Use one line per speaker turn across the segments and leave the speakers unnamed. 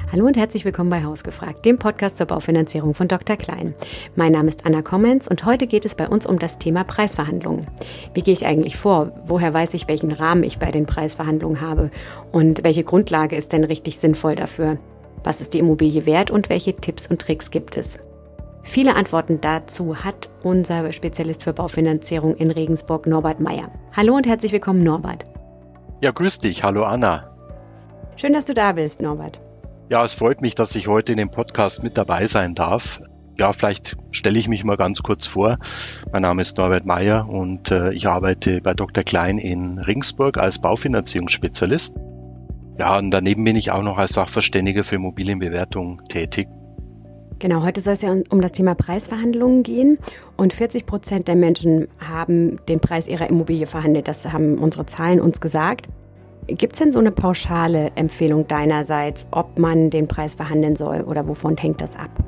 Hallo und herzlich willkommen bei Hausgefragt, dem Podcast zur Baufinanzierung von Dr. Klein. Mein Name ist Anna Kommenz und heute geht es bei uns um das Thema Preisverhandlungen. Wie gehe ich eigentlich vor? Woher weiß ich, welchen Rahmen ich bei den Preisverhandlungen habe? Und welche Grundlage ist denn richtig sinnvoll dafür? Was ist die Immobilie wert und welche Tipps und Tricks gibt es? Viele Antworten dazu hat unser Spezialist für Baufinanzierung in Regensburg, Norbert Meyer. Hallo und herzlich willkommen, Norbert.
Ja, grüß dich. Hallo, Anna.
Schön, dass du da bist, Norbert.
Ja, es freut mich, dass ich heute in dem Podcast mit dabei sein darf. Ja, vielleicht stelle ich mich mal ganz kurz vor. Mein Name ist Norbert Meyer und ich arbeite bei Dr. Klein in Regensburg als Baufinanzierungsspezialist. Ja, und daneben bin ich auch noch als Sachverständiger für Immobilienbewertung tätig.
Genau, heute soll es ja um das Thema Preisverhandlungen gehen und 40% der Menschen haben den Preis ihrer Immobilie verhandelt. Das haben unsere Zahlen uns gesagt. Gibt es denn so eine pauschale Empfehlung deinerseits, ob man den Preis verhandeln soll oder wovon hängt das ab?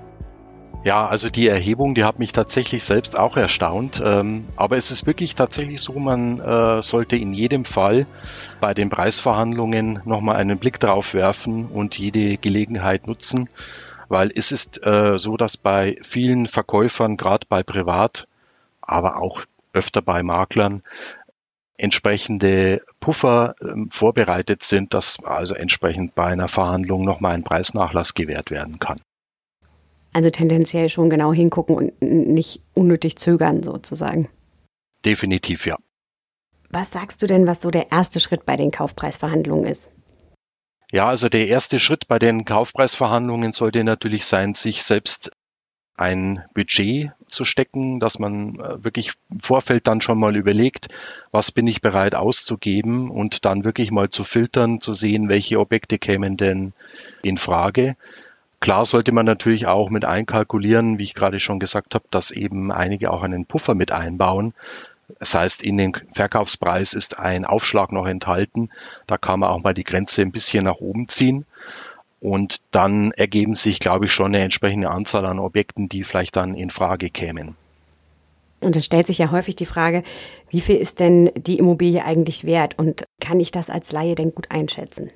Ja, also die Erhebung, die hat mich tatsächlich selbst auch erstaunt. Aber es ist wirklich tatsächlich so, man sollte in jedem Fall bei den Preisverhandlungen nochmal einen Blick drauf werfen und jede Gelegenheit nutzen. Weil es ist so, dass bei vielen Verkäufern, gerade bei Privat, aber auch öfter bei Maklern, entsprechende Puffer vorbereitet sind, dass also entsprechend bei einer Verhandlung nochmal ein Preisnachlass gewährt werden kann.
Also tendenziell schon genau hingucken und nicht unnötig zögern sozusagen.
Definitiv, ja.
Was sagst du denn, was so der erste Schritt bei den Kaufpreisverhandlungen ist?
Ja, also der erste Schritt bei den Kaufpreisverhandlungen sollte natürlich sein, sich selbst ein Budget zu stecken, dass man wirklich im Vorfeld dann schon mal überlegt, was bin ich bereit auszugeben und dann wirklich mal zu filtern, zu sehen, welche Objekte kämen denn in Frage. Klar sollte man natürlich auch mit einkalkulieren, wie ich gerade schon gesagt habe, dass eben einige auch einen Puffer mit einbauen. Das heißt, in den Verkaufspreis ist ein Aufschlag noch enthalten. Da kann man auch mal die Grenze ein bisschen nach oben ziehen. Und dann ergeben sich, glaube ich, schon eine entsprechende Anzahl an Objekten, die vielleicht dann in Frage kämen.
Und da stellt sich ja häufig die Frage, wie viel ist denn die Immobilie eigentlich wert und kann ich das als Laie denn gut einschätzen?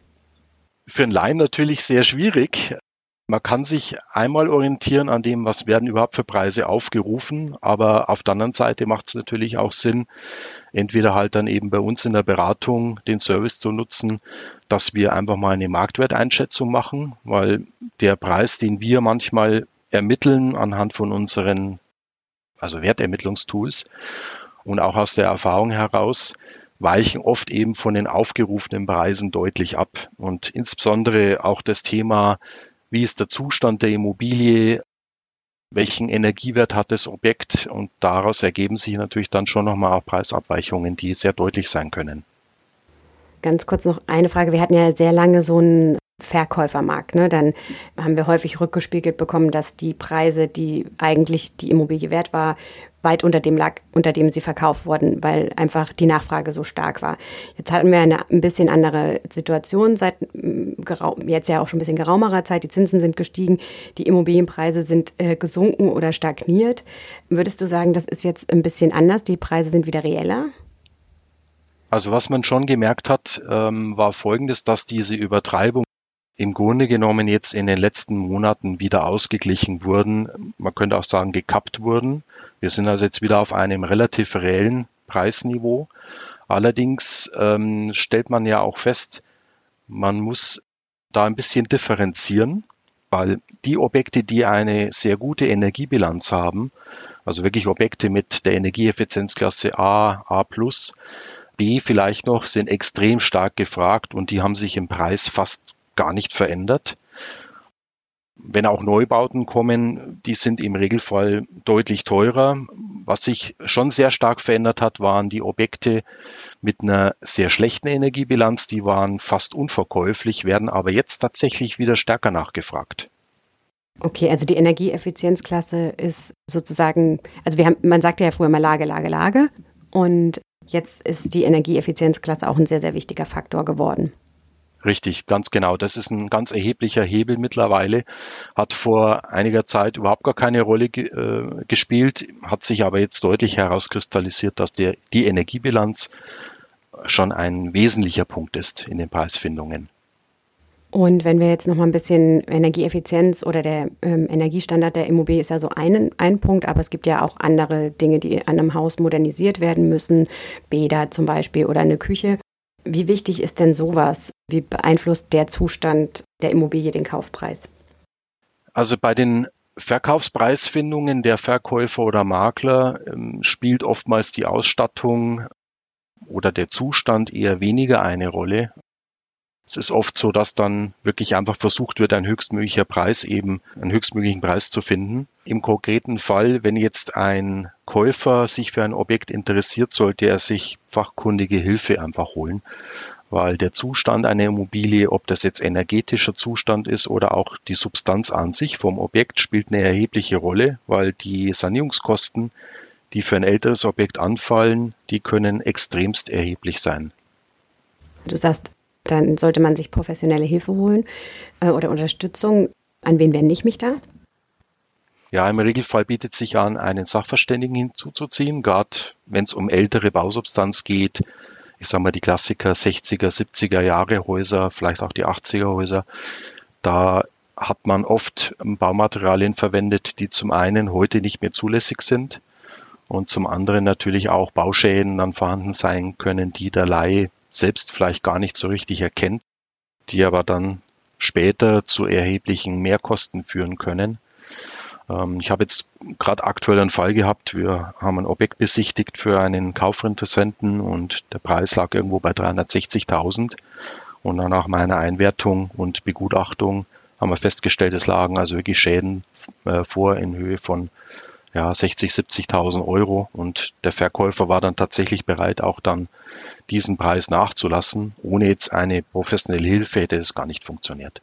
Für einen Laien natürlich sehr schwierig. Man kann sich einmal orientieren an dem, was werden überhaupt für Preise aufgerufen, aber auf der anderen Seite macht es natürlich auch Sinn, entweder halt dann eben bei uns in der Beratung den Service zu nutzen, dass wir einfach mal eine Marktwerteinschätzung machen, weil der Preis, den wir manchmal ermitteln anhand von unseren, also Wertermittlungstools und auch aus der Erfahrung heraus, weichen oft eben von den aufgerufenen Preisen deutlich ab. Und insbesondere auch das Thema, wie ist der Zustand der Immobilie, welchen Energiewert hat das Objekt und daraus ergeben sich natürlich dann schon nochmal auch Preisabweichungen, die sehr deutlich sein können.
Ganz kurz noch eine Frage. Wir hatten ja sehr lange so einen Verkäufermarkt, ne? Dann haben wir häufig rückgespiegelt bekommen, dass die Preise, die eigentlich die Immobilie wert war, weit unter dem lag, unter dem sie verkauft wurden, weil einfach die Nachfrage so stark war. Jetzt hatten wir eine ein bisschen andere Situation seit jetzt ja auch schon ein bisschen geraumerer Zeit. Die Zinsen sind gestiegen, die Immobilienpreise sind gesunken oder stagniert. Würdest du sagen, das ist jetzt ein bisschen anders? Die Preise sind wieder reeller?
Also was man schon gemerkt hat, war Folgendes, dass diese Übertreibung im Grunde genommen jetzt in den letzten Monaten wieder ausgeglichen wurden. Man könnte auch sagen, gekappt wurden. Wir sind also jetzt wieder auf einem relativ reellen Preisniveau. Allerdings stellt man ja auch fest, man muss da ein bisschen differenzieren, weil die Objekte, die eine sehr gute Energiebilanz haben, also wirklich Objekte mit der Energieeffizienzklasse A, A+, B vielleicht noch, sind extrem stark gefragt und die haben sich im Preis fast gar nicht verändert. Wenn auch Neubauten kommen, die sind im Regelfall deutlich teurer. Was sich schon sehr stark verändert hat, waren die Objekte mit einer sehr schlechten Energiebilanz. Die waren fast unverkäuflich, werden aber jetzt tatsächlich wieder stärker nachgefragt.
Okay, also die Energieeffizienzklasse ist sozusagen, also man sagte ja früher mal Lage, Lage, Lage und jetzt ist die Energieeffizienzklasse auch ein sehr, sehr wichtiger Faktor geworden.
Richtig, ganz genau. Das ist ein ganz erheblicher Hebel mittlerweile, hat vor einiger Zeit überhaupt gar keine Rolle gespielt, hat sich aber jetzt deutlich herauskristallisiert, dass die Energiebilanz schon ein wesentlicher Punkt ist in den Preisfindungen.
Und wenn wir jetzt noch mal ein bisschen Energieeffizienz oder der Energiestandard der Immobilie ist ja so ein Punkt, aber es gibt ja auch andere Dinge, die an einem Haus modernisiert werden müssen, Bäder zum Beispiel oder eine Küche. Wie wichtig ist denn sowas? Wie beeinflusst der Zustand der Immobilie den Kaufpreis?
Also bei den Verkaufspreisfindungen der Verkäufer oder Makler spielt oftmals die Ausstattung oder der Zustand eher weniger eine Rolle. Es ist oft so, dass dann wirklich einfach versucht wird, einen höchstmöglichen Preis zu finden. Im konkreten Fall, wenn jetzt ein Käufer sich für ein Objekt interessiert, sollte er sich fachkundige Hilfe einfach holen, weil der Zustand einer Immobilie, ob das jetzt energetischer Zustand ist oder auch die Substanz an sich vom Objekt, spielt eine erhebliche Rolle, weil die Sanierungskosten, die für ein älteres Objekt anfallen, die können extremst erheblich sein.
Du sagst, dann sollte man sich professionelle Hilfe holen oder Unterstützung. An wen wende ich mich da?
Ja, im Regelfall bietet sich an, einen Sachverständigen hinzuzuziehen, gerade wenn es um ältere Bausubstanz geht. Ich sage mal die Klassiker 60er, 70er Jahre Häuser, vielleicht auch die 80er Häuser. Da hat man oft Baumaterialien verwendet, die zum einen heute nicht mehr zulässig sind und zum anderen natürlich auch Bauschäden dann vorhanden sein können, die der Laie selbst vielleicht gar nicht so richtig erkennt, die aber dann später zu erheblichen Mehrkosten führen können. Ich habe jetzt gerade aktuell einen Fall gehabt, wir haben ein Objekt besichtigt für einen Kaufinteressenten und der Preis lag irgendwo bei 360.000 und dann nach meiner Einwertung und Begutachtung haben wir festgestellt, es lagen also wirklich Schäden vor in Höhe von 60.000, 70.000 Euro und der Verkäufer war dann tatsächlich bereit, auch dann diesen Preis nachzulassen. Ohne jetzt eine professionelle Hilfe hätte es gar nicht funktioniert.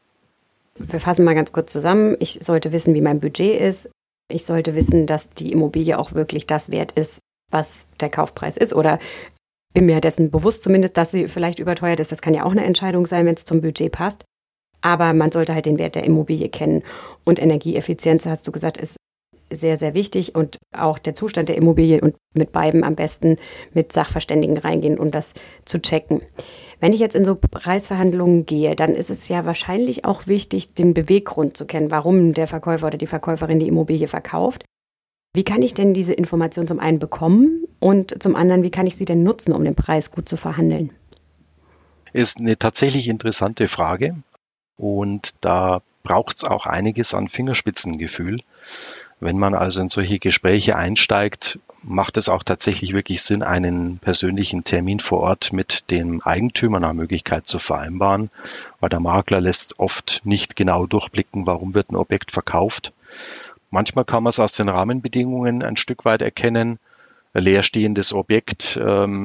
Wir fassen mal ganz kurz zusammen. Ich sollte wissen, wie mein Budget ist. Ich sollte wissen, dass die Immobilie auch wirklich das wert ist, was der Kaufpreis ist. Oder bin mir dessen bewusst zumindest, dass sie vielleicht überteuert ist. Das kann ja auch eine Entscheidung sein, wenn es zum Budget passt. Aber man sollte halt den Wert der Immobilie kennen. Und Energieeffizienz, hast du gesagt, ist sehr, sehr wichtig und auch der Zustand der Immobilie und mit beiden am besten mit Sachverständigen reingehen, um das zu checken. Wenn ich jetzt in so Preisverhandlungen gehe, dann ist es ja wahrscheinlich auch wichtig, den Beweggrund zu kennen, warum der Verkäufer oder die Verkäuferin die Immobilie verkauft. Wie kann ich denn diese Information zum einen bekommen und zum anderen, wie kann ich sie denn nutzen, um den Preis gut zu verhandeln?
Ist eine tatsächlich interessante Frage und da braucht es auch einiges an Fingerspitzengefühl. Wenn man also in solche Gespräche einsteigt, macht es auch tatsächlich wirklich Sinn, einen persönlichen Termin vor Ort mit dem Eigentümer nach Möglichkeit zu vereinbaren, weil der Makler lässt oft nicht genau durchblicken, warum wird ein Objekt verkauft. Manchmal kann man es aus den Rahmenbedingungen ein Stück weit erkennen. Ein leerstehendes Objekt,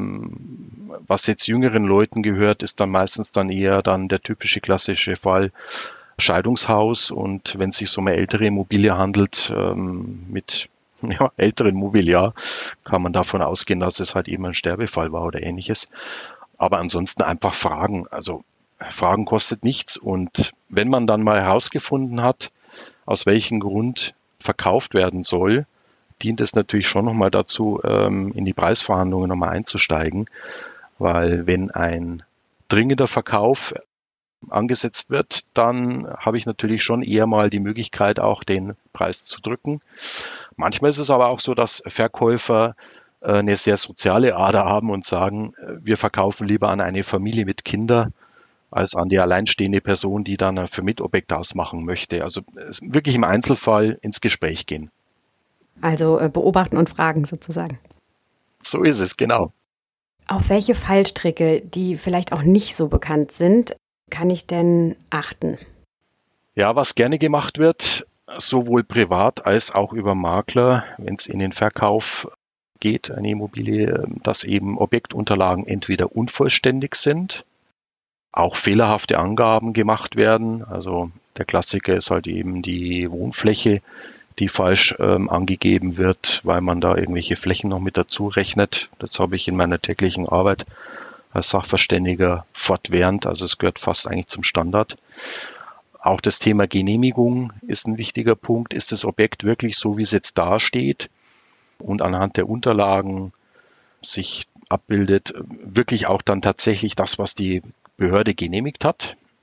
was jetzt jüngeren Leuten gehört, ist dann meistens dann eher dann der typische klassische Fall, Scheidungshaus, und wenn es sich um eine ältere Immobilie handelt, mit älteren Mobiliar, kann man davon ausgehen, dass es halt eben ein Sterbefall war oder ähnliches. Aber ansonsten einfach fragen. Also Fragen kostet nichts und wenn man dann mal herausgefunden hat, aus welchem Grund verkauft werden soll, dient es natürlich schon nochmal dazu, in die Preisverhandlungen nochmal einzusteigen, weil wenn ein dringender Verkauf angesetzt wird, dann habe ich natürlich schon eher mal die Möglichkeit, auch den Preis zu drücken. Manchmal ist es aber auch so, dass Verkäufer eine sehr soziale Ader haben und sagen, wir verkaufen lieber an eine Familie mit Kindern als an die alleinstehende Person, die dann ein Vermietobjekt ausmachen möchte. Also wirklich im Einzelfall ins Gespräch gehen.
Also beobachten und fragen sozusagen.
So ist es, genau.
Auf welche Fallstricke, die vielleicht auch nicht so bekannt sind, kann ich denn achten?
Ja, was gerne gemacht wird, sowohl privat als auch über Makler, wenn es in den Verkauf geht, eine Immobilie, dass eben Objektunterlagen entweder unvollständig sind, auch fehlerhafte Angaben gemacht werden. Also der Klassiker ist halt eben die Wohnfläche, die falsch angegeben wird, weil man da irgendwelche Flächen noch mit dazu rechnet. Das habe ich in meiner täglichen Arbeit als Sachverständiger fortwährend, also es gehört fast eigentlich zum Standard. Auch das Thema Genehmigung ist ein wichtiger Punkt. Ist das Objekt wirklich so, wie es jetzt dasteht und anhand der Unterlagen sich abbildet, wirklich auch dann tatsächlich das, was die Behörde genehmigt hat?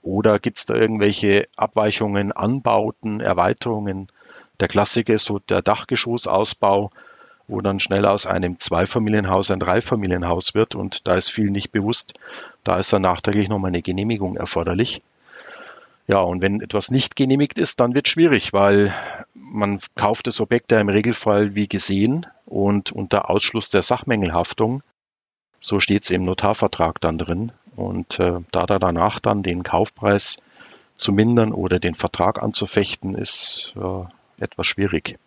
Oder gibt es da irgendwelche Abweichungen, Anbauten, Erweiterungen? Der Klassiker ist so der Dachgeschossausbau, wo dann schnell aus einem Zweifamilienhaus ein Dreifamilienhaus wird und da ist vielen nicht bewusst, da ist dann nachträglich nochmal eine Genehmigung erforderlich. Ja, und wenn etwas nicht genehmigt ist, dann wird es schwierig, weil man kauft das Objekt ja im Regelfall wie gesehen und unter Ausschluss der Sachmängelhaftung. So steht es im Notarvertrag dann drin. Und da danach dann den Kaufpreis zu mindern oder den Vertrag anzufechten, ist etwas schwierig.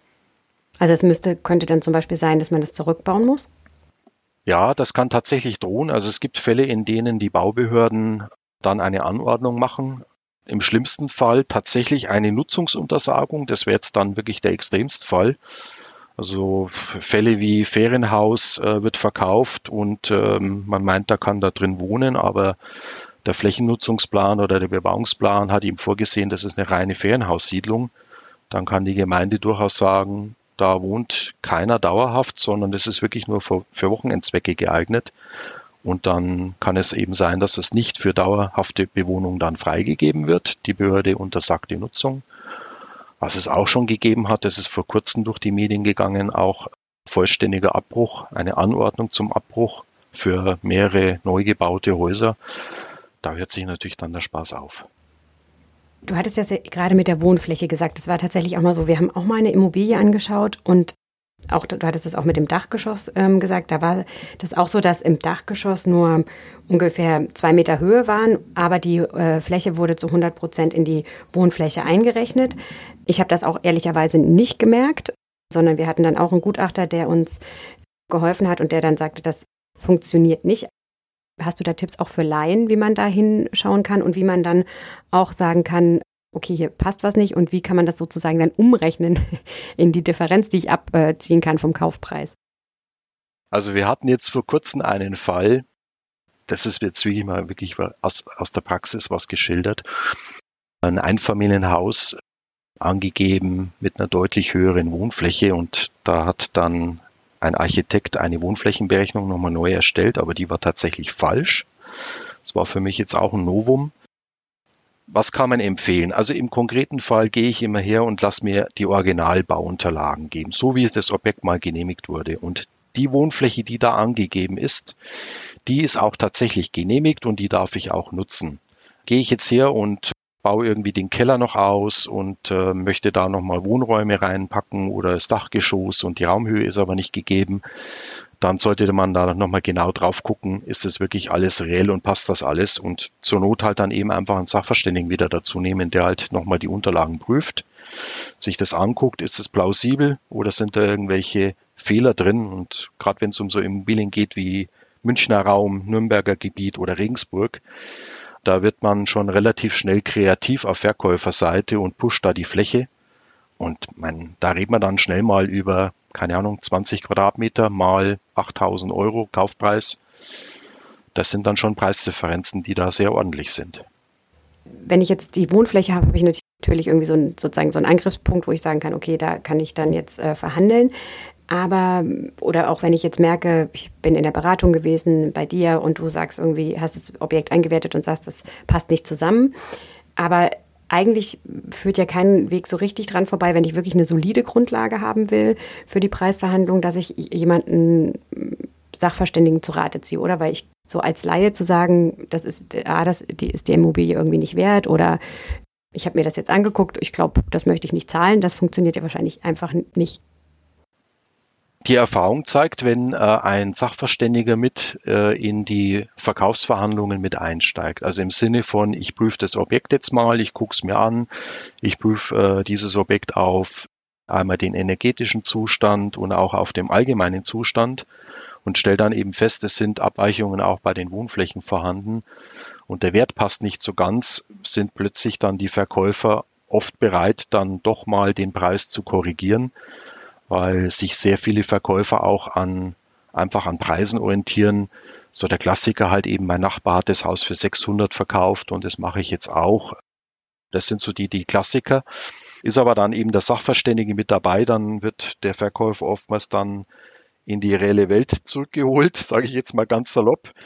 Also es könnte dann zum Beispiel sein, dass man das zurückbauen muss?
Ja, das kann tatsächlich drohen. Also es gibt Fälle, in denen die Baubehörden dann eine Anordnung machen. Im schlimmsten Fall tatsächlich eine Nutzungsuntersagung. Das wäre jetzt dann wirklich der Extremstfall. Also Fälle wie Ferienhaus wird verkauft und man meint, da kann da drin wohnen, aber der Flächennutzungsplan oder der Bebauungsplan hat ihm vorgesehen, das ist eine reine Ferienhaussiedlung. Dann kann die Gemeinde durchaus sagen, da wohnt keiner dauerhaft, sondern das ist wirklich nur für Wochenendzwecke geeignet. Und dann kann es eben sein, dass es nicht für dauerhafte Bewohnung dann freigegeben wird. Die Behörde untersagt die Nutzung. Was es auch schon gegeben hat, das ist vor kurzem durch die Medien gegangen, auch vollständiger Abbruch, eine Anordnung zum Abbruch für mehrere neu gebaute Häuser. Da hört sich natürlich dann der Spaß auf.
Du hattest ja gerade mit der Wohnfläche gesagt, das war tatsächlich auch mal so, wir haben auch mal eine Immobilie angeschaut und auch, du hattest es auch mit dem Dachgeschoss gesagt, da war das auch so, dass im Dachgeschoss nur ungefähr 2 Meter Höhe waren, aber die Fläche wurde zu 100% in die Wohnfläche eingerechnet. Ich habe das auch ehrlicherweise nicht gemerkt, sondern wir hatten dann auch einen Gutachter, der uns geholfen hat und der dann sagte, das funktioniert nicht. Hast du da Tipps auch für Laien, wie man da hinschauen kann und wie man dann auch sagen kann, okay, hier passt was nicht und wie kann man das sozusagen dann umrechnen in die Differenz, die ich abziehen kann vom Kaufpreis?
Also wir hatten jetzt vor kurzem einen Fall, das ist jetzt wirklich aus der Praxis was geschildert, ein Einfamilienhaus angegeben mit einer deutlich höheren Wohnfläche und da hat dann ein Architekt eine Wohnflächenberechnung nochmal neu erstellt, aber die war tatsächlich falsch. Das war für mich jetzt auch ein Novum. Was kann man empfehlen? Also im konkreten Fall gehe ich immer her und lasse mir die Originalbauunterlagen geben, so wie das Objekt mal genehmigt wurde. Und die Wohnfläche, die da angegeben ist, die ist auch tatsächlich genehmigt und die darf ich auch nutzen. Gehe ich jetzt her und baue irgendwie den Keller noch aus und möchte da nochmal Wohnräume reinpacken oder das Dachgeschoss und die Raumhöhe ist aber nicht gegeben, dann sollte man da nochmal genau drauf gucken, ist das wirklich alles reell und passt das alles und zur Not halt dann eben einfach einen Sachverständigen wieder dazu nehmen, der halt nochmal die Unterlagen prüft, sich das anguckt, ist es plausibel oder sind da irgendwelche Fehler drin und gerade wenn es um so Immobilien geht wie Münchner Raum, Nürnberger Gebiet oder Regensburg, da wird man schon relativ schnell kreativ auf Verkäuferseite und pusht da die Fläche. Und da redet man dann schnell mal über, keine Ahnung, 20 Quadratmeter mal 8.000 Euro Kaufpreis. Das sind dann schon Preisdifferenzen, die da sehr ordentlich sind.
Wenn ich jetzt die Wohnfläche habe, habe ich natürlich irgendwie sozusagen so einen Angriffspunkt, wo ich sagen kann, okay, da kann ich dann jetzt verhandeln. Aber, oder auch wenn ich jetzt merke, ich bin in der Beratung gewesen bei dir und du sagst irgendwie, hast das Objekt eingewertet und sagst, das passt nicht zusammen. Aber eigentlich führt ja kein Weg so richtig dran vorbei, wenn ich wirklich eine solide Grundlage haben will für die Preisverhandlung, dass ich jemanden Sachverständigen zu Rate ziehe, oder? Weil ich so als Laie zu sagen, die ist die Immobilie irgendwie nicht wert oder ich habe mir das jetzt angeguckt, ich glaube, das möchte ich nicht zahlen, das funktioniert ja wahrscheinlich einfach nicht.
Die Erfahrung zeigt, wenn ein Sachverständiger mit in die Verkaufsverhandlungen mit einsteigt, also im Sinne von, ich prüfe das Objekt jetzt mal, ich gucke es mir an, ich prüfe dieses Objekt auf einmal den energetischen Zustand und auch auf dem allgemeinen Zustand und stelle dann eben fest, es sind Abweichungen auch bei den Wohnflächen vorhanden und der Wert passt nicht so ganz, sind plötzlich dann die Verkäufer oft bereit, dann doch mal den Preis zu korrigieren, weil sich sehr viele Verkäufer auch einfach an Preisen orientieren. So der Klassiker halt eben, mein Nachbar hat das Haus für 600 verkauft und das mache ich jetzt auch. Das sind so die Klassiker. Ist aber dann eben der Sachverständige mit dabei, dann wird der Verkäufer oftmals dann in die reelle Welt zurückgeholt, sage ich jetzt mal ganz salopp.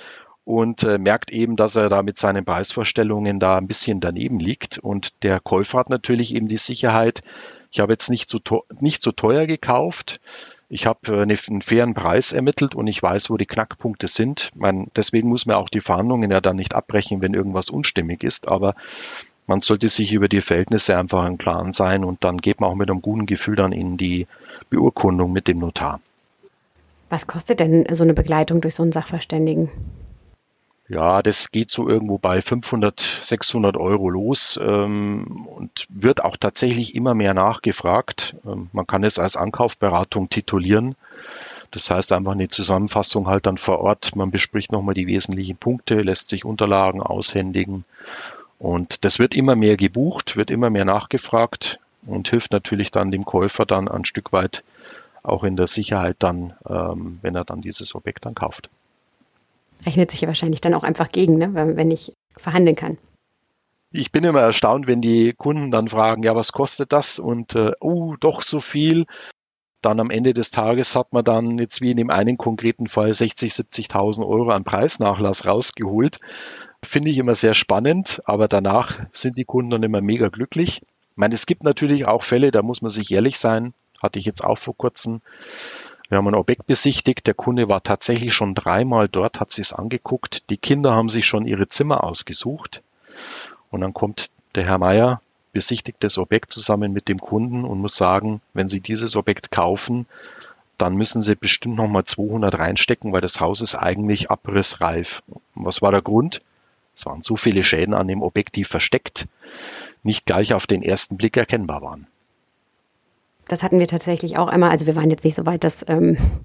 und merkt eben, dass er da mit seinen Preisvorstellungen da ein bisschen daneben liegt. Und der Käufer hat natürlich eben die Sicherheit, ich habe jetzt nicht so teuer gekauft, ich habe einen fairen Preis ermittelt und ich weiß, wo die Knackpunkte sind. Deswegen muss man auch die Verhandlungen ja dann nicht abbrechen, wenn irgendwas unstimmig ist, aber man sollte sich über die Verhältnisse einfach im Klaren sein und dann geht man auch mit einem guten Gefühl dann in die Beurkundung mit dem Notar.
Was kostet denn so eine Begleitung durch so einen Sachverständigen?
Ja, das geht so irgendwo bei 500, 600 Euro los und wird auch tatsächlich immer mehr nachgefragt. Man kann es als Ankaufberatung titulieren. Das heißt einfach eine Zusammenfassung halt dann vor Ort. Man bespricht nochmal die wesentlichen Punkte, lässt sich Unterlagen aushändigen. Und das wird immer mehr gebucht, wird immer mehr nachgefragt und hilft natürlich dann dem Käufer dann ein Stück weit auch in der Sicherheit dann, wenn er dann dieses Objekt dann kauft.
Rechnet sich ja wahrscheinlich dann auch einfach gegen, ne? Wenn ich verhandeln kann.
Ich bin immer erstaunt, wenn die Kunden dann fragen, ja, was kostet das? Und doch so viel. Dann am Ende des Tages hat man dann jetzt wie in dem einen konkreten Fall 60.000, 70.000 Euro an Preisnachlass rausgeholt. Finde ich immer sehr spannend, aber danach sind die Kunden dann immer mega glücklich. Ich meine, es gibt natürlich auch Fälle, da muss man sich ehrlich sein, hatte ich jetzt auch vor kurzem. Wir haben ein Objekt besichtigt, der Kunde war tatsächlich schon 3-mal dort, hat sich es angeguckt. Die Kinder haben sich schon ihre Zimmer ausgesucht. Und dann kommt der Herr Meier, besichtigt das Objekt zusammen mit dem Kunden und muss sagen, wenn Sie dieses Objekt kaufen, dann müssen Sie bestimmt nochmal 200 reinstecken, weil das Haus ist eigentlich abrissreif. Und was war der Grund? Es waren so viele Schäden an dem Objekt, die versteckt nicht gleich auf den ersten Blick erkennbar waren.
Das hatten wir tatsächlich auch einmal. Also wir waren jetzt nicht so weit, dass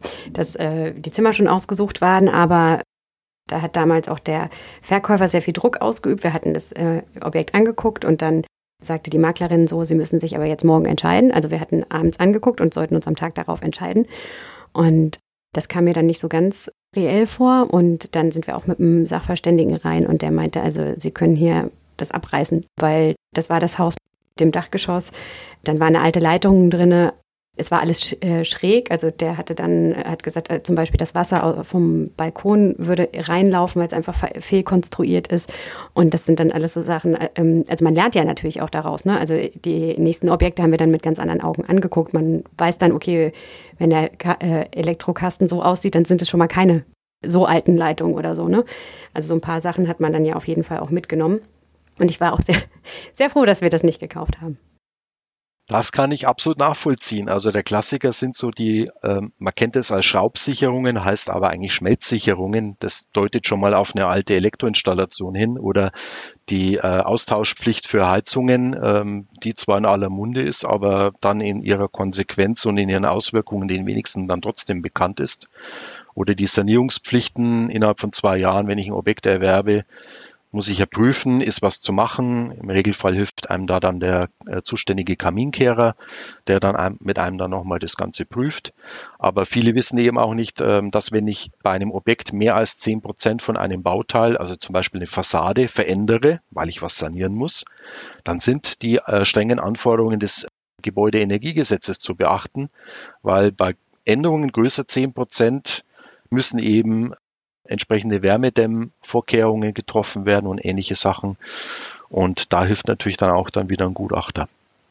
die Zimmer schon ausgesucht waren, aber da hat damals auch der Verkäufer sehr viel Druck ausgeübt. Wir hatten das Objekt angeguckt und dann sagte die Maklerin so, Sie müssen sich aber jetzt morgen entscheiden. Also wir hatten abends angeguckt und sollten uns am Tag darauf entscheiden. Und das kam mir dann nicht so ganz reell vor. Und dann sind wir auch mit einem Sachverständigen rein und der meinte, also Sie können hier das abreißen, weil das war das Haus mit dem Dachgeschoss. Dann war eine alte Leitung drinne. Es war alles schräg, also der hat gesagt, zum Beispiel das Wasser vom Balkon würde reinlaufen, weil es einfach fehlkonstruiert ist. Und das sind dann alles so Sachen, also man lernt ja natürlich auch daraus, ne? Also die nächsten Objekte haben wir dann mit ganz anderen Augen angeguckt. Man weiß dann, okay, wenn der Elektrokasten so aussieht, dann sind es schon mal keine so alten Leitungen oder so, ne? Also so ein paar Sachen hat man dann ja auf jeden Fall auch mitgenommen. Und ich war auch sehr, sehr froh, dass wir das nicht gekauft haben.
Das kann ich absolut nachvollziehen. Also der Klassiker sind so die, man kennt es als Schraubsicherungen, heißt aber eigentlich Schmelzsicherungen. Das deutet schon mal auf eine alte Elektroinstallation hin oder die Austauschpflicht für Heizungen, die zwar in aller Munde ist, aber dann in ihrer Konsequenz und in ihren Auswirkungen den wenigsten dann trotzdem bekannt ist. Oder die Sanierungspflichten innerhalb von 2 Jahren, wenn ich ein Objekt erwerbe, muss ich ja prüfen, ist was zu machen. Im Regelfall hilft einem da dann der zuständige Kaminkehrer, der dann mit einem dann nochmal das Ganze prüft. Aber viele wissen eben auch nicht, dass wenn ich bei einem Objekt mehr als 10% von einem Bauteil, also zum Beispiel eine Fassade, verändere, weil ich was sanieren muss, dann sind die strengen Anforderungen des Gebäudeenergiegesetzes zu beachten, weil bei Änderungen größer 10% müssen eben entsprechende Wärmedämmvorkehrungen getroffen werden und ähnliche Sachen. Und da hilft natürlich dann auch dann wieder ein Gutachter.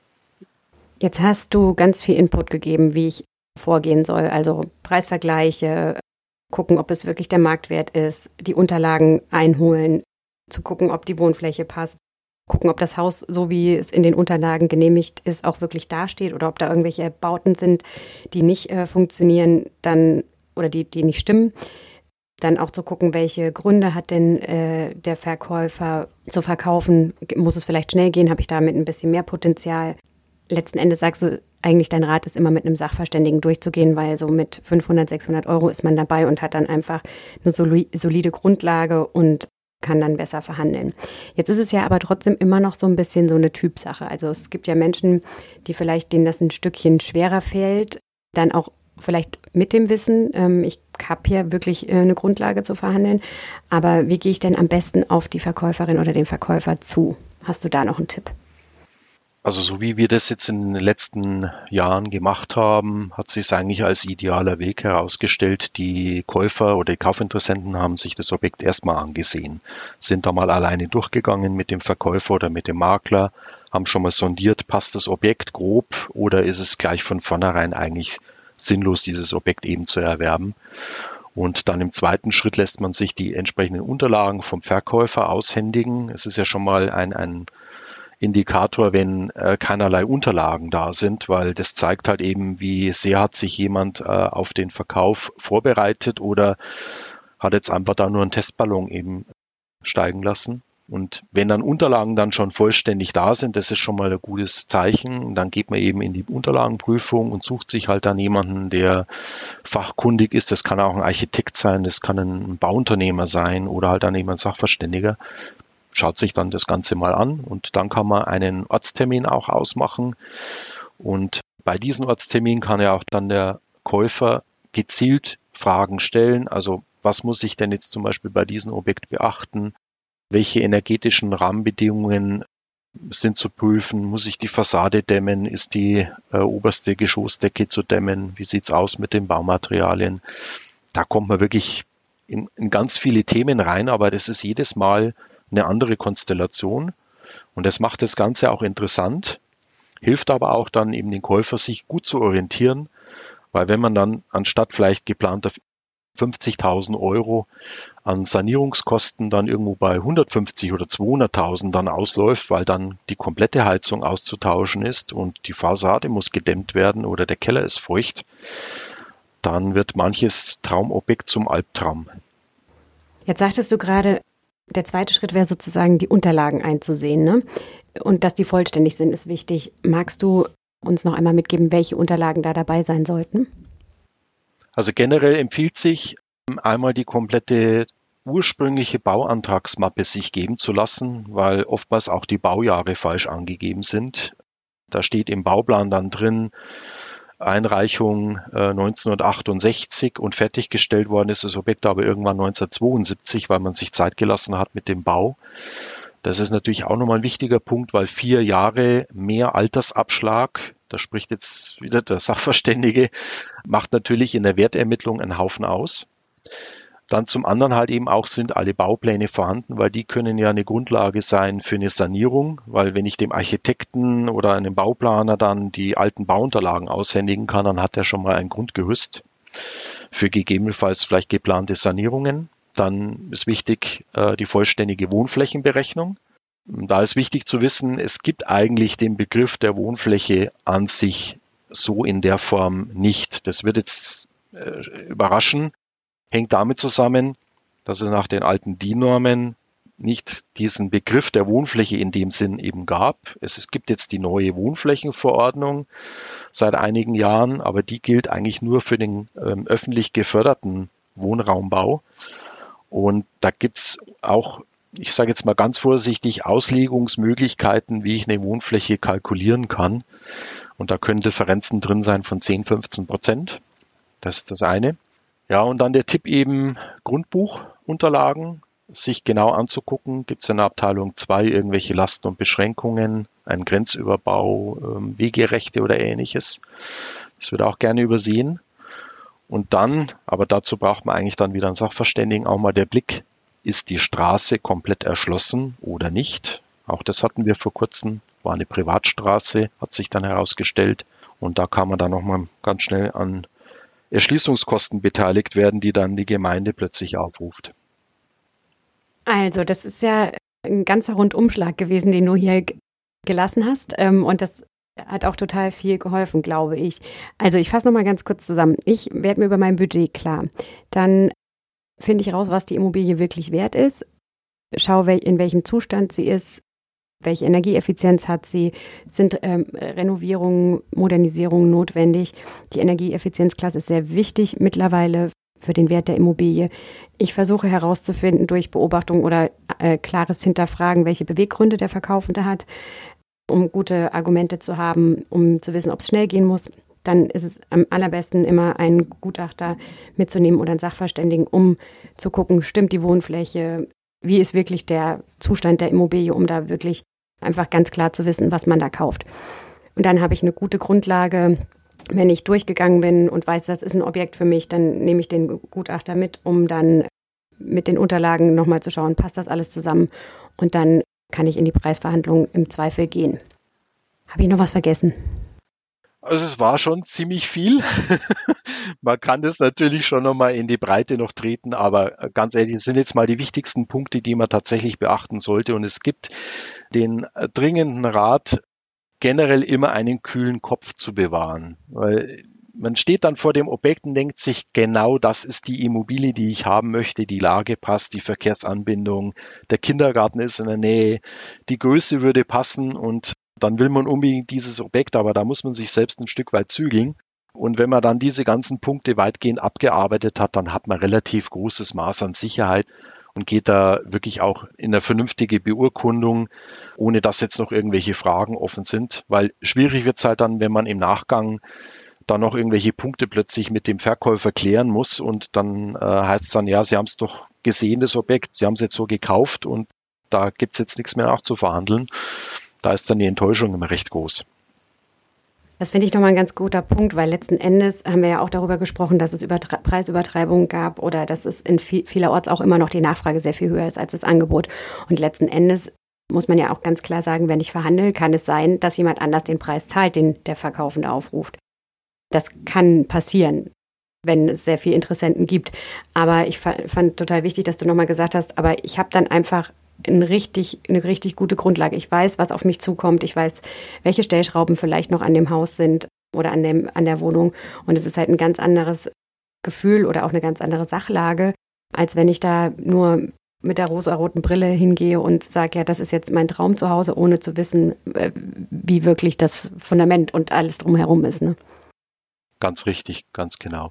Jetzt hast du ganz viel Input gegeben, wie ich vorgehen soll. Also Preisvergleiche, gucken, ob es wirklich der Marktwert ist, die Unterlagen einholen, zu gucken, ob die Wohnfläche passt, gucken, ob das Haus, so wie es in den Unterlagen genehmigt ist, auch wirklich dasteht oder ob da irgendwelche Bauten sind, die nicht funktionieren, dann oder die nicht stimmen. Dann auch zu gucken, welche Gründe hat denn der Verkäufer zu verkaufen. Muss es vielleicht schnell gehen? Habe ich damit ein bisschen mehr Potenzial? Letzten Endes sagst du, eigentlich dein Rat ist immer mit einem Sachverständigen durchzugehen, weil so mit 500, 600 Euro ist man dabei und hat dann einfach eine solide Grundlage und kann dann besser verhandeln. Jetzt ist es ja aber trotzdem immer noch so ein bisschen so eine Typsache. Also es gibt ja Menschen, denen das ein Stückchen schwerer fällt, dann auch vielleicht mit dem Wissen, ich habe hier wirklich eine Grundlage zu verhandeln, aber wie gehe ich denn am besten auf die Verkäuferin oder den Verkäufer zu? Hast du da noch einen Tipp?
Also so wie wir das jetzt in den letzten Jahren gemacht haben, hat sich es eigentlich als idealer Weg herausgestellt. Die Käufer oder die Kaufinteressenten haben sich das Objekt erstmal angesehen, sind da mal alleine durchgegangen mit dem Verkäufer oder mit dem Makler, haben schon mal sondiert, passt das Objekt grob oder ist es gleich von vornherein eigentlich sinnlos, dieses Objekt eben zu erwerben. Und dann im zweiten Schritt lässt man sich die entsprechenden Unterlagen vom Verkäufer aushändigen. Es ist ja schon mal ein Indikator, wenn keinerlei Unterlagen da sind, weil das zeigt halt eben, wie sehr hat sich jemand auf den Verkauf vorbereitet oder hat jetzt einfach da nur einen Testballon eben steigen lassen. Und wenn dann Unterlagen dann schon vollständig da sind, das ist schon mal ein gutes Zeichen. Und dann geht man eben in die Unterlagenprüfung und sucht sich halt dann jemanden, der fachkundig ist. Das kann auch ein Architekt sein, das kann ein Bauunternehmer sein oder halt dann jemand Sachverständiger. Schaut sich dann das Ganze mal an und dann kann man einen Ortstermin auch ausmachen. Und bei diesem Ortstermin kann ja auch dann der Käufer gezielt Fragen stellen. Also was muss ich denn jetzt zum Beispiel bei diesem Objekt beachten? Welche energetischen Rahmenbedingungen sind zu prüfen? Muss ich die Fassade dämmen? Ist die oberste Geschossdecke zu dämmen? Wie sieht's aus mit den Baumaterialien? Da kommt man wirklich in ganz viele Themen rein, aber das ist jedes Mal eine andere Konstellation und das macht das Ganze auch interessant, hilft aber auch dann eben den Käufer, sich gut zu orientieren, weil wenn man dann anstatt vielleicht geplanter 50.000 Euro an Sanierungskosten dann irgendwo bei 150 oder 200.000 dann ausläuft, weil dann die komplette Heizung auszutauschen ist und die Fassade muss gedämmt werden oder der Keller ist feucht, dann wird manches Traumobjekt zum Albtraum.
Jetzt sagtest du gerade, der zweite Schritt wäre sozusagen, die Unterlagen einzusehen, ne? Und dass die vollständig sind, ist wichtig. Magst du uns noch einmal mitgeben, welche Unterlagen da dabei sein sollten?
Also generell empfiehlt sich, einmal die komplette ursprüngliche Bauantragsmappe sich geben zu lassen, weil oftmals auch die Baujahre falsch angegeben sind. Da steht im Bauplan dann drin, Einreichung 1968 und fertiggestellt worden ist das Objekt aber irgendwann 1972, weil man sich Zeit gelassen hat mit dem Bau. Das ist natürlich auch nochmal ein wichtiger Punkt, weil 4 Jahre mehr Altersabschlag, da spricht jetzt wieder der Sachverständige, macht natürlich in der Wertermittlung einen Haufen aus. Dann zum anderen halt eben auch, sind alle Baupläne vorhanden, weil die können ja eine Grundlage sein für eine Sanierung, weil wenn ich dem Architekten oder einem Bauplaner dann die alten Bauunterlagen aushändigen kann, dann hat er schon mal ein Grundgerüst für gegebenenfalls vielleicht geplante Sanierungen. Dann ist wichtig die vollständige Wohnflächenberechnung. Da ist wichtig zu wissen, es gibt eigentlich den Begriff der Wohnfläche an sich so in der Form nicht. Das wird jetzt überraschen. Hängt damit zusammen, dass es nach den alten DIN-Normen nicht diesen Begriff der Wohnfläche in dem Sinn eben gab. Es gibt jetzt die neue Wohnflächenverordnung seit einigen Jahren, aber die gilt eigentlich nur für den öffentlich geförderten Wohnraumbau. Und da gibt's auch, ich sage jetzt mal ganz vorsichtig, Auslegungsmöglichkeiten, wie ich eine Wohnfläche kalkulieren kann. Und da können Differenzen drin sein von 10-15%. Das ist das eine. Ja, und dann der Tipp eben, Grundbuchunterlagen sich genau anzugucken. Gibt es in der Abteilung 2 irgendwelche Lasten und Beschränkungen, einen Grenzüberbau, Wegerechte oder ähnliches. Das wird auch gerne übersehen. Und dann, aber dazu braucht man eigentlich dann wieder einen Sachverständigen, auch mal der Blick, ist die Straße komplett erschlossen oder nicht? Auch das hatten wir vor kurzem, war eine Privatstraße, hat sich dann herausgestellt. Und da kann man dann nochmal ganz schnell an Erschließungskosten beteiligt werden, die dann die Gemeinde plötzlich aufruft.
Also, das ist ja ein ganzer Rundumschlag gewesen, den du hier gelassen hast. Und das hat auch total viel geholfen, glaube ich. Also, ich fasse nochmal ganz kurz zusammen. Ich werde mir über mein Budget klar. Dann finde ich raus, was die Immobilie wirklich wert ist. Schaue, in welchem Zustand sie ist. Welche Energieeffizienz hat sie? Sind Renovierungen, Modernisierungen notwendig? Die Energieeffizienzklasse ist sehr wichtig mittlerweile für den Wert der Immobilie. Ich versuche herauszufinden durch Beobachtung oder klares Hinterfragen, welche Beweggründe der Verkaufende hat, um gute Argumente zu haben, um zu wissen, ob es schnell gehen muss. Dann ist es am allerbesten, immer einen Gutachter mitzunehmen oder einen Sachverständigen, um zu gucken, stimmt die Wohnfläche, wie ist wirklich der Zustand der Immobilie, um da wirklich Einfach ganz klar zu wissen, was man da kauft. Und dann habe ich eine gute Grundlage. Wenn ich durchgegangen bin und weiß, das ist ein Objekt für mich, dann nehme ich den Gutachter mit, um dann mit den Unterlagen nochmal zu schauen, passt das alles zusammen? Und dann kann ich in die Preisverhandlung im Zweifel gehen. Habe ich noch was vergessen?
Also es war schon ziemlich viel. Man kann das natürlich schon nochmal in die Breite noch treten, aber ganz ehrlich, das sind jetzt mal die wichtigsten Punkte, die man tatsächlich beachten sollte. Und es gibt den dringenden Rat, generell immer einen kühlen Kopf zu bewahren. Weil man steht dann vor dem Objekt und denkt sich, genau das ist die Immobilie, die ich haben möchte. Die Lage passt, die Verkehrsanbindung, der Kindergarten ist in der Nähe, die Größe würde passen und dann will man unbedingt dieses Objekt, aber da muss man sich selbst ein Stück weit zügeln. Und wenn man dann diese ganzen Punkte weitgehend abgearbeitet hat, dann hat man relativ großes Maß an Sicherheit und geht da wirklich auch in eine vernünftige Beurkundung, ohne dass jetzt noch irgendwelche Fragen offen sind. Weil schwierig wird es halt dann, wenn man im Nachgang dann noch irgendwelche Punkte plötzlich mit dem Verkäufer klären muss und dann heißt es dann, ja, Sie haben es doch gesehen, das Objekt, Sie haben es jetzt so gekauft und da gibt es jetzt nichts mehr nachzuverhandeln. Da ist dann die Enttäuschung immer recht groß.
Das finde ich nochmal ein ganz guter Punkt, weil letzten Endes haben wir ja auch darüber gesprochen, dass es Preisübertreibungen gab oder dass es in vielerorts auch immer noch die Nachfrage sehr viel höher ist als das Angebot. Und letzten Endes muss man ja auch ganz klar sagen, wenn ich verhandle, kann es sein, dass jemand anders den Preis zahlt, den der Verkaufende aufruft. Das kann passieren, wenn es sehr viele Interessenten gibt. Aber ich fand total wichtig, dass du nochmal gesagt hast, aber ich habe dann einfach eine richtig gute Grundlage. Ich weiß, was auf mich zukommt. Ich weiß, welche Stellschrauben vielleicht noch an dem Haus sind oder an der Wohnung. Und es ist halt ein ganz anderes Gefühl oder auch eine ganz andere Sachlage, als wenn ich da nur mit der rosaroten Brille hingehe und sage, ja, das ist jetzt mein Traum zu Hause, ohne zu wissen, wie wirklich das Fundament und alles drumherum ist. Ne?
Ganz richtig, ganz genau.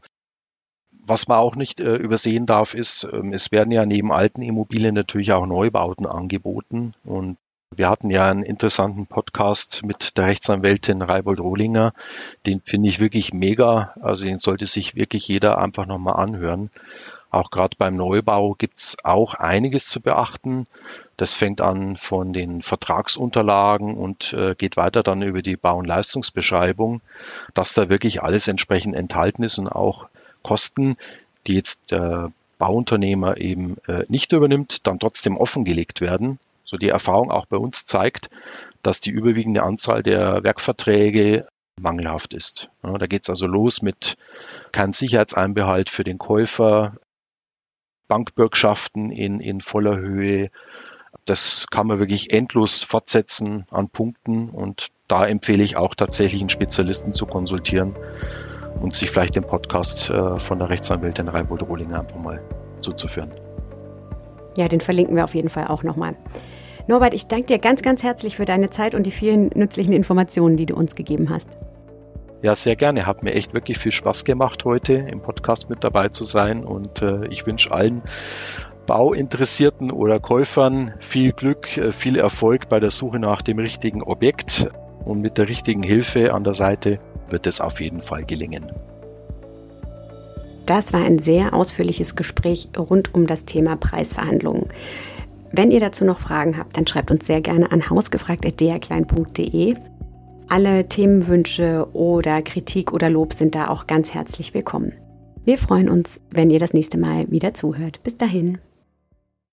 Was man auch nicht übersehen darf, ist, es werden ja neben alten Immobilien natürlich auch Neubauten angeboten. Und wir hatten ja einen interessanten Podcast mit der Rechtsanwältin Reibold Rohlinger. Den finde ich wirklich mega. Also den sollte sich wirklich jeder einfach nochmal anhören. Auch gerade beim Neubau gibt es auch einiges zu beachten. Das fängt an von den Vertragsunterlagen und geht weiter dann über die Bau- und Leistungsbeschreibung, dass da wirklich alles entsprechend enthalten ist und auch Kosten, die jetzt der Bauunternehmer eben nicht übernimmt, dann trotzdem offengelegt werden. So die Erfahrung auch bei uns zeigt, dass die überwiegende Anzahl der Werkverträge mangelhaft ist. Ja, da geht es also los mit keinem Sicherheitseinbehalt für den Käufer, Bankbürgschaften in voller Höhe. Das kann man wirklich endlos fortsetzen an Punkten und da empfehle ich auch tatsächlich einen Spezialisten zu konsultieren und sich vielleicht den Podcast von der Rechtsanwältin Reibold Rohlinger einfach mal zuzuführen.
Ja, den verlinken wir auf jeden Fall auch nochmal. Norbert, ich danke dir ganz, ganz herzlich für deine Zeit und die vielen nützlichen Informationen, die du uns gegeben hast.
Ja, sehr gerne. Hat mir echt wirklich viel Spaß gemacht, heute im Podcast mit dabei zu sein und ich wünsche allen Bauinteressierten oder Käufern viel Glück, viel Erfolg bei der Suche nach dem richtigen Objekt und mit der richtigen Hilfe an der Seite wird es auf jeden Fall gelingen.
Das war ein sehr ausführliches Gespräch rund um das Thema Preisverhandlungen. Wenn ihr dazu noch Fragen habt, dann schreibt uns sehr gerne an hausgefragt@drklein.de. Alle Themenwünsche oder Kritik oder Lob sind da auch ganz herzlich willkommen. Wir freuen uns, wenn ihr das nächste Mal wieder zuhört. Bis dahin.